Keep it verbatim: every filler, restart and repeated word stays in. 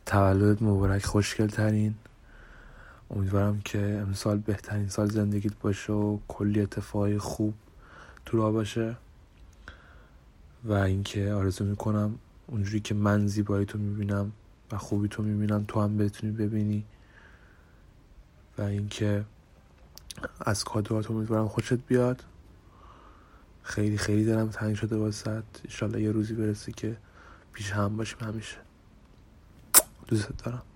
تولد مبارک، خوشگل ترین. امیدوارم که امسال بهترین سال زندگیت باشه و کلی اتفاقای خوب تو راه باشه و اینکه آرزو میکنم اونجوری که من زیبایی تو میبینم و خوبی تو میبینم تو هم بتونی ببینی و اینکه از کادوات امیدوارم خوشت بیاد. خیلی خیلی دلم تنگ شده واسط. ان شاءالله یه روزی برسه که پیش هم باشیم همیشه. دوست دارم.